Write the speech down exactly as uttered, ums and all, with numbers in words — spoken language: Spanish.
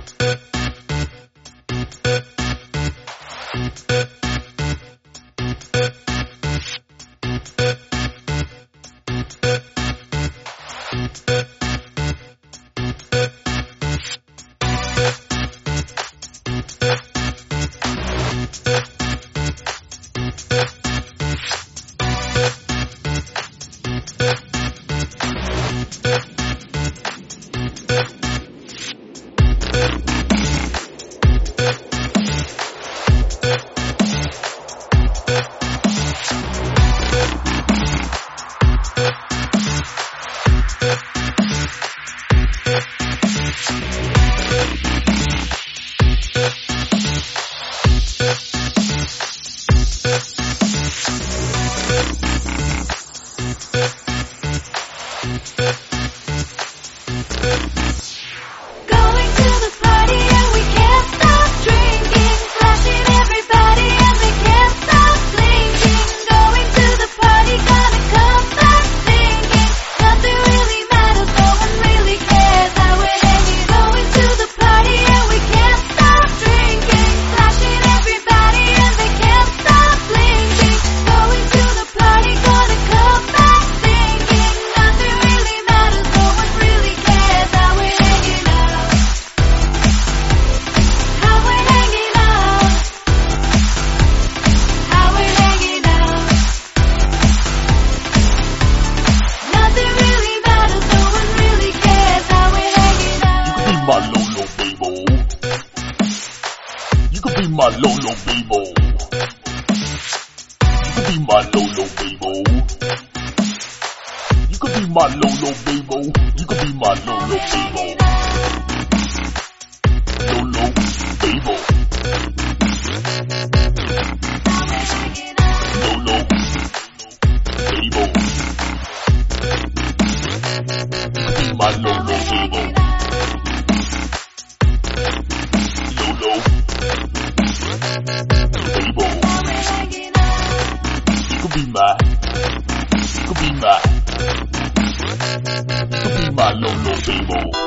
my Lolo Bebo. You could be my Lolo Bebo. You could be my Lolo Bebo. You could be my Lolo Bebo. Lolo Bebo. Lolo Bebo. You could be my Lolo Bebo. Lolo Bebo. You could be my, you could be my, you could be my Lolo Bebo.